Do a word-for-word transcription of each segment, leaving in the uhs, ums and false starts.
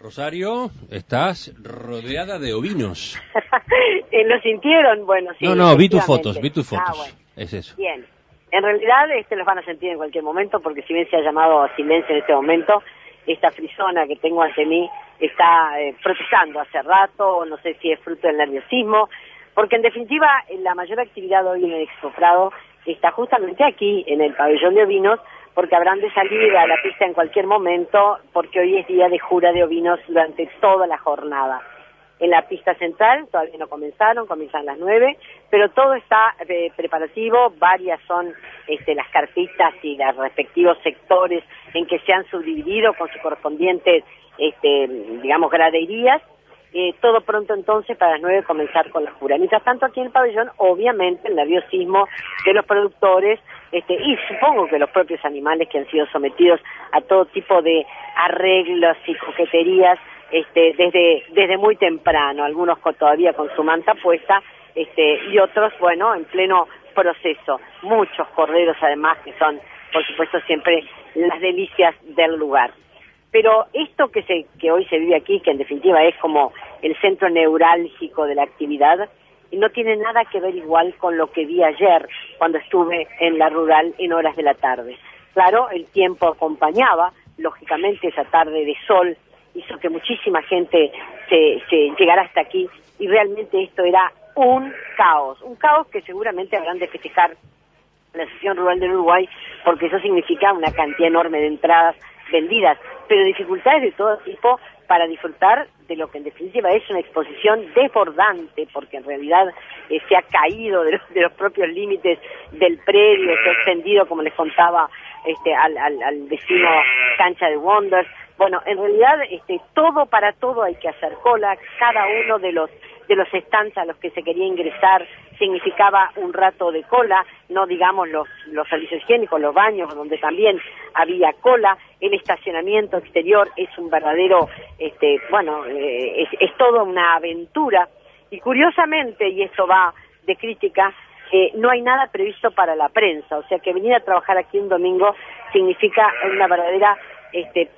Rosario, estás rodeada de ovinos. ¿Lo sintieron? Bueno, sí. No, no, vi tus fotos, vi tus fotos. Ah, bueno. Es eso. Bien. En realidad este los van a sentir en cualquier momento, porque si bien se ha llamado a silencio en este momento, esta frisona que tengo ante mí está eh, protestando hace rato, no sé si es fruto del nerviosismo, porque en definitiva la mayor actividad hoy en el Expo Prado está justamente aquí, en el pabellón de ovinos, porque habrán de salir a la pista en cualquier momento, porque hoy es día de jura de ovinos durante toda la jornada. En la pista central todavía no comenzaron, comienzan a las nueve, pero todo está eh, preparativo, varias son este, las carpitas y los respectivos sectores en que se han subdividido con sus correspondientes, este, digamos, graderías. Eh, todo pronto entonces para las nueve comenzar con la jura. Mientras tanto aquí en el pabellón, obviamente el nerviosismo de los productores este, y supongo que los propios animales que han sido sometidos a todo tipo de arreglos y coqueterías este, desde desde muy temprano, algunos con, todavía con su manta puesta este, y otros, bueno, en pleno proceso. Muchos corderos además que son, por supuesto, siempre las delicias del lugar. Pero esto que se que hoy se vive aquí, que en definitiva es como el centro neurálgico de la actividad, no tiene nada que ver igual con lo que vi ayer cuando estuve en la rural en horas de la tarde. Claro, el tiempo acompañaba, lógicamente esa tarde de sol hizo que muchísima gente se, se llegara hasta aquí y realmente esto era un caos, un caos que seguramente habrán de festejar la Asociación Rural del Uruguay, porque eso significa una cantidad enorme de entradas vendidas, pero dificultades de todo tipo para disfrutar de lo que en definitiva es una exposición desbordante, porque en realidad eh, se ha caído de los, de los propios límites del predio, se ha extendido, como les contaba, este, al, al, al vecino Cancha de Wonders. Bueno, en realidad este, todo para todo hay que hacer cola, cada uno de los de los stands a los que se quería ingresar significaba un rato de cola, no digamos los, los servicios higiénicos, los baños, donde también había cola, el estacionamiento exterior es un verdadero, este, bueno, eh, es, es toda una aventura, y curiosamente, y esto va de crítica, eh, no hay nada previsto para la prensa, o sea que venir a trabajar aquí un domingo significa una verdadera, este,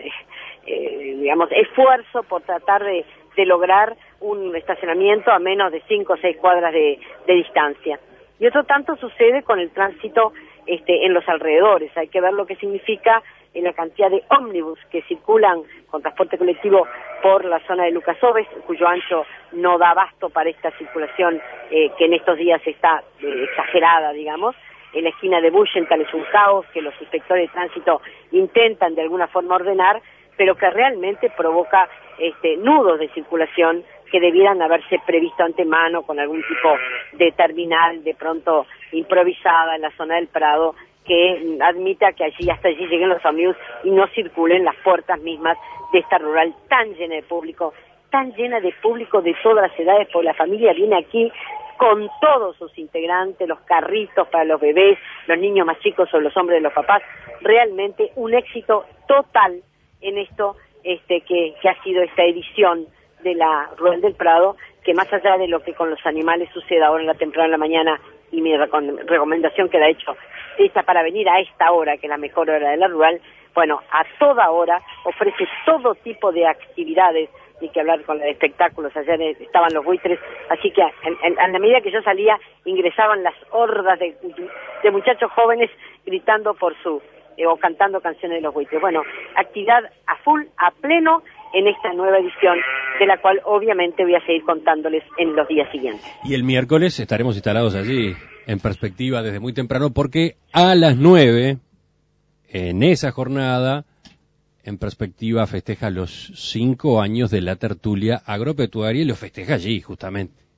eh, digamos, esfuerzo por tratar de de lograr un estacionamiento a menos de cinco o seis cuadras de, de distancia. Y otro tanto sucede con el tránsito este, en los alrededores. Hay que ver lo que significa en la cantidad de ómnibus que circulan con transporte colectivo por la zona de Lucas Oves, cuyo ancho no da abasto para esta circulación eh, que en estos días está eh, exagerada, digamos. En la esquina de Buchental es un caos que los inspectores de tránsito intentan de alguna forma ordenar, pero que realmente provoca este, nudos de circulación que debieran haberse previsto antemano con algún tipo de terminal de pronto improvisada en la zona del Prado que admita que allí hasta allí lleguen los ómnibus y no circulen las puertas mismas de esta rural tan llena de público, tan llena de público de todas las edades, porque la familia viene aquí con todos sus integrantes, los carritos para los bebés, los niños más chicos o los hombres de los papás, realmente un éxito total en esto este que, que ha sido esta edición de la Rural del Prado, que más allá de lo que con los animales suceda ahora en la temprana de la mañana, y mi recomendación queda hecho esta para venir a esta hora, que es la mejor hora de la rural, bueno, a toda hora ofrece todo tipo de actividades, ni que hablar con los espectáculos, ayer estaban los buitres, así que en, en, a la medida que yo salía ingresaban las hordas de, de muchachos jóvenes gritando por su eh, o cantando canciones de los buitres. Bueno, actividad a full, a pleno en esta nueva edición, de la cual obviamente voy a seguir contándoles en los días siguientes. Y el miércoles estaremos instalados allí en perspectiva desde muy temprano, porque a las nueve, en esa jornada, en perspectiva festeja los cinco años de la tertulia agropecuaria y lo festeja allí justamente.